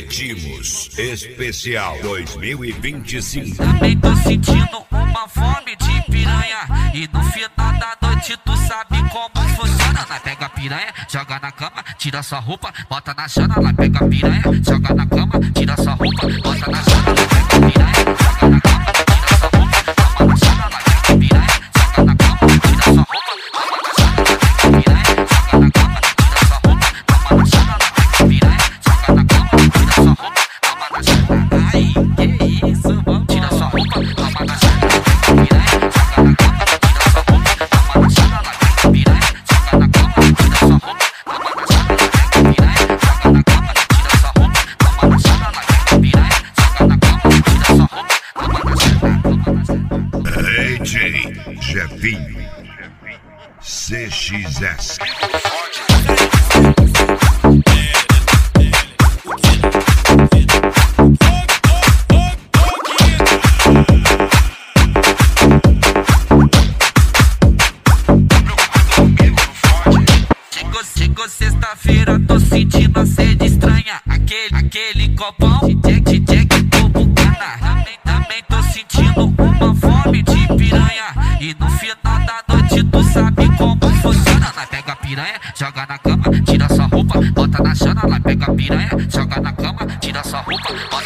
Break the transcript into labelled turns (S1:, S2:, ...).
S1: Ritmos Especial 2025.
S2: Também tô sentindo uma fome de piranha. E no final da noite tu sabe como funciona. Nós pega a piranha, joga na cama, tira sua roupa, bota na chana. Nós pega a piranha, joga na cama, tira sua roupa, bota na chana. Nós pega a piranha, joga na cama, tira sua roupa, toma na chana. Nós pega a piranha, joga na cama, tira sua roupa, toma na chana. Nós pega a piranha, joga na cama, tira sua roupa, toma na chana. Nós pega a piranha, joga na cama, tira sua roupa, toma na chana. Ai, que isso, vamos tira sua roupa, toma na chana. Nós pega a piranha, joga na cama, tira sua roupa, toma na chana. Nós pega a piranha, joga na cama, tira sua roupa, toma na chana. Nós pega a piranha, joga na cama, tira sua roupa, toma na chana. Nós pega a piranha, joga na cama, tira sua roupa, toma na chana.
S1: DJ Jefinho CXS.
S2: Chegou sexta-feira, tô sentindo a sede estranha. Aquele copão de Jack do Bucana. Também tô sentindo uma fome de piranha. E no final da noite tu sabe como funciona. Nós pega a piranha, joga na cama, tira sua roupa, bota na chana. Nós pega a piranha, joga na cama, tira sua roupa, bota